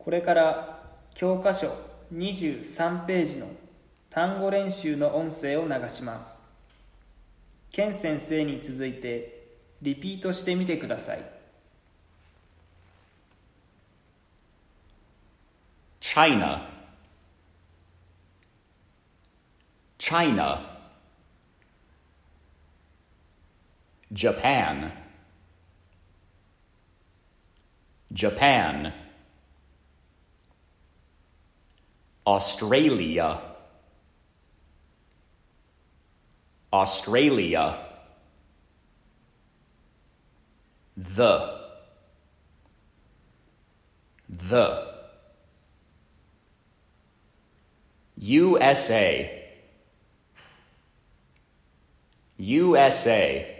これから教科書23ページの単語練習の音声を流します。ケン先生に続いてリピートしてみてください。 China, China, Japan, Japan, Australia, Australia, the USA, USA,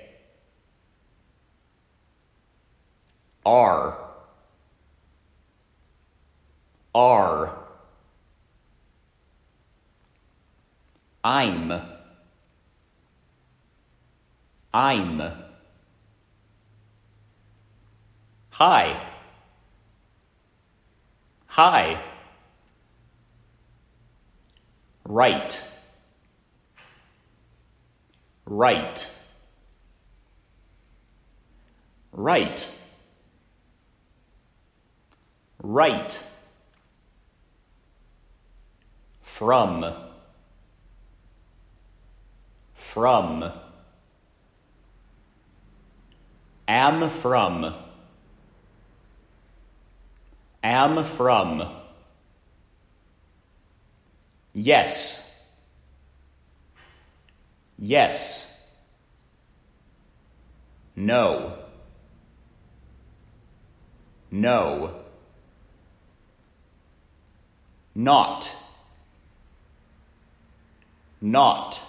R, I'm, hi, right, from, am from, yes, no, not,